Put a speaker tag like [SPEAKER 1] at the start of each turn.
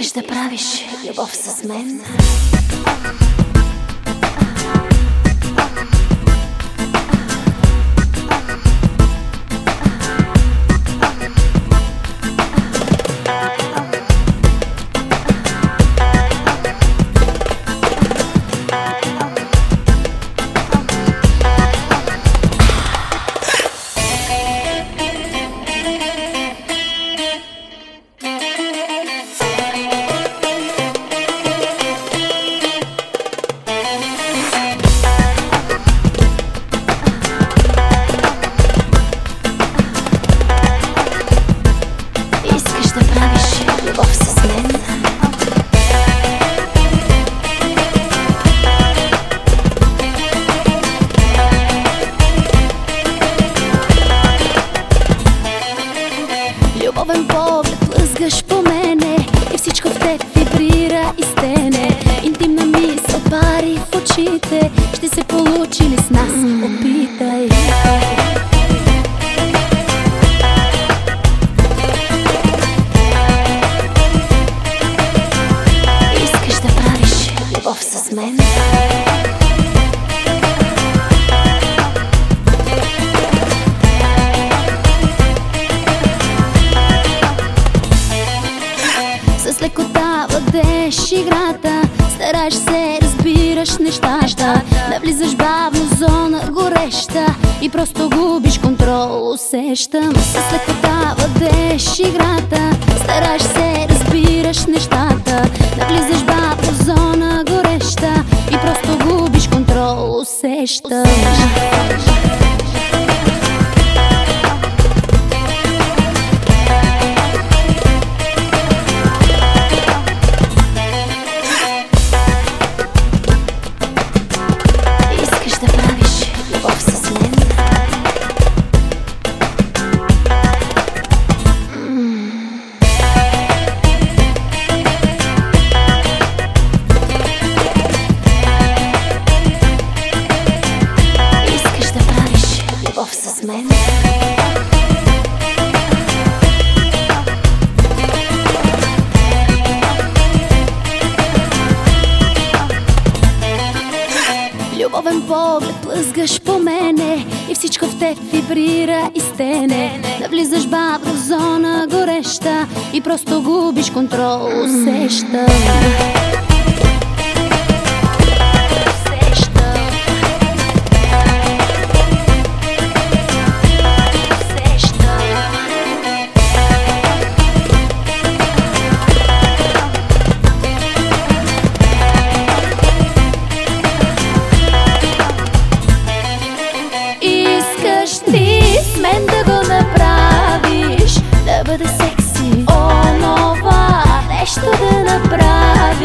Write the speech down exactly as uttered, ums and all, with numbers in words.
[SPEAKER 1] Искаш да правиш любов с мен? Любов с мен? Любовен поглед лъзгаш по мене и всичко в теб вибрира и стене. Интимна мисъл пари в очите, ще се получи ли с нас? Опитай. Любов с мен? С лекота владееш играта, стараеш се, разбираш нещата. Навлизаш бавно в зона гореща и просто губиш контрол, усещам. С лекота владееш играта, стараеш се, разбираш нещата. Навлизаш бавно в зона гореща и просто губиш контрол, усещам. Искаш да правиш любов с мен? Любов с мен? Любовен поглед лъзгаш по мене и всичко в теб вибрира и стене. Навлизаш бавно в зона гореща и просто губиш контрол, усещам. Ти с мен да го направиш, да бъде секси, онова нещо да направиш.